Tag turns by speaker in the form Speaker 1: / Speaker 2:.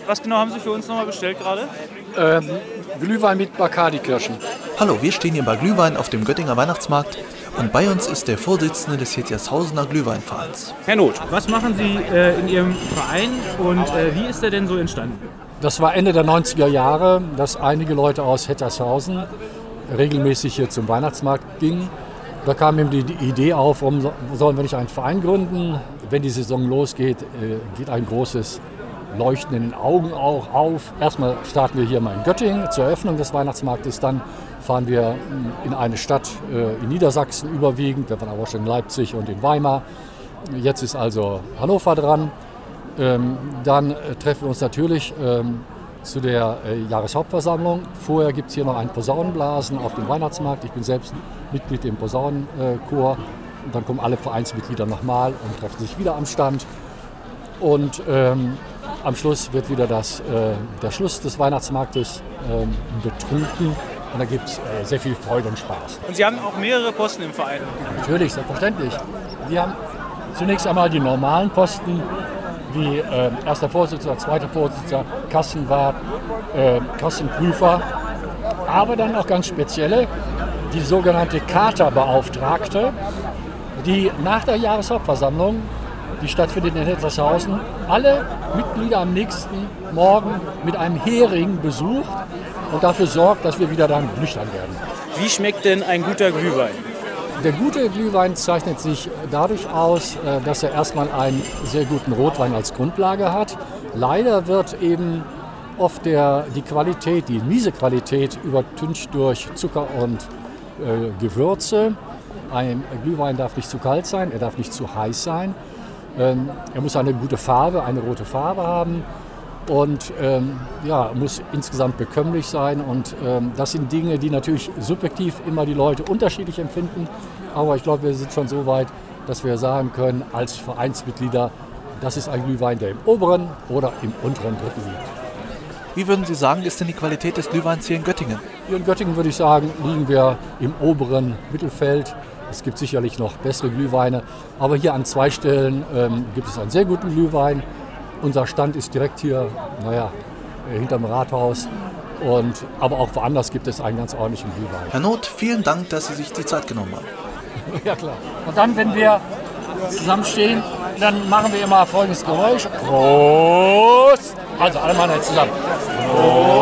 Speaker 1: Was genau haben Sie für uns nochmal bestellt gerade?
Speaker 2: Glühwein mit Bacardi-Kirschen.
Speaker 3: Hallo, wir stehen hier bei Glühwein auf dem Göttinger Weihnachtsmarkt und bei uns ist der Vorsitzende des Hettershausener Glühweinvereins.
Speaker 1: Herr Not, was machen Sie in Ihrem Verein und wie ist der denn so entstanden?
Speaker 2: Das war Ende der 90er Jahre, dass einige Leute aus Hettershausen regelmäßig hier zum Weihnachtsmarkt gingen. Da kam ihm die Idee auf, warum sollen wir nicht einen Verein gründen? Wenn die Saison losgeht, geht ein großes Leuchten in den Augen auch auf. Erstmal starten wir hier mal in Göttingen zur Eröffnung des Weihnachtsmarktes. Dann fahren wir in eine Stadt in Niedersachsen überwiegend. Wir waren aber schon in Leipzig und in Weimar. Jetzt ist also Hannover dran. Dann treffen wir uns natürlich zu der Jahreshauptversammlung. Vorher gibt es hier noch ein Posaunenblasen auf dem Weihnachtsmarkt. Ich bin selbst Mitglied im Posaunenchor. Und dann kommen alle Vereinsmitglieder nochmal und treffen sich wieder am Stand. Und am Schluss wird wieder der Schluss des Weihnachtsmarktes betrunken. Und da gibt es sehr viel Freude und Spaß.
Speaker 1: Und Sie haben auch mehrere Posten im Verein?
Speaker 2: Natürlich, selbstverständlich. Wir haben zunächst einmal die normalen Posten, wie erster Vorsitzender, zweiter Vorsitzender, Kassenwart, Kassenprüfer. Aber dann auch ganz spezielle, die sogenannte Katerbeauftragte, die nach der Jahreshauptversammlung, die stattfindet in Hettershausen, alle Mitglieder am nächsten Morgen mit einem Hering besucht und dafür sorgt, dass wir wieder dann nüchtern werden.
Speaker 1: Wie schmeckt denn ein guter Glühwein?
Speaker 2: Der gute Glühwein zeichnet sich dadurch aus, dass er erstmal einen sehr guten Rotwein als Grundlage hat. Leider wird eben oft die Qualität, die miese Qualität, übertüncht durch Zucker und Gewürze. Ein Glühwein darf nicht zu kalt sein, er darf nicht zu heiß sein. Er muss eine gute Farbe, eine rote Farbe haben und muss insgesamt bekömmlich sein. Und das sind Dinge, die natürlich subjektiv immer die Leute unterschiedlich empfinden. Aber ich glaube, wir sind schon so weit, dass wir sagen können, als Vereinsmitglieder, das ist ein Glühwein, der im oberen oder im unteren Drittel liegt.
Speaker 3: Wie würden Sie sagen, ist denn die Qualität des Glühweins hier in Göttingen?
Speaker 2: Hier in Göttingen würde ich sagen, liegen wir im oberen Mittelfeld. Es gibt sicherlich noch bessere Glühweine, aber hier an 2 Stellen gibt es einen sehr guten Glühwein. Unser Stand ist direkt hier, hinterm Rathaus. Aber auch woanders gibt es einen ganz ordentlichen Glühwein.
Speaker 3: Herr Not, vielen Dank, dass Sie sich die Zeit genommen haben.
Speaker 2: Ja, klar. Und dann, wenn wir zusammenstehen, dann machen wir immer folgendes Geräusch. Prost! Also alle Mann zusammen. Prost!